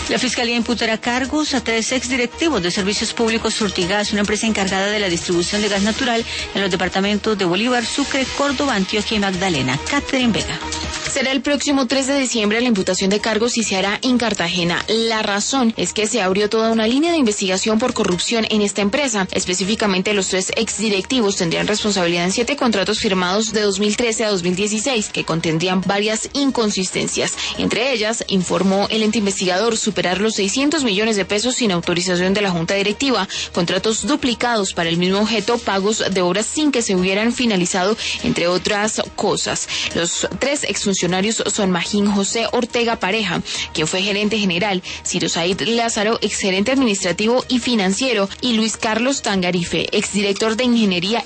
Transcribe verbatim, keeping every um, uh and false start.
La Fiscalía imputará cargos a tres exdirectivos de Servicios Públicos Surtigas, una empresa encargada de la distribución de gas natural en los departamentos de Bolívar, Sucre, Córdoba, Antioquia y Magdalena. Catherine Vega. Será el próximo tres de diciembre la imputación de cargos y se hará en Cartagena. La razón es que se abrió toda una línea de investigación por corrupción en esta empresa. Específicamente, los tres exdirectivos tendrían responsabilidad en siete contratos firmados de dos mil trece a dos mil dieciséis que contendrían varias inconsistencias. Entre ellas, informó el ente investigador, superar los seiscientos millones de pesos sin autorización de la Junta Directiva, contratos duplicados para el mismo objeto, pagos de obras sin que se hubieran finalizado, entre otras cosas. Los tres exfuncionarios son Magín José Ortega Pareja, quien fue gerente general, Ciro Said Lázaro, exgerente administrativo y financiero, y Luis Carlos Tangarife, exdirector de Ingeniería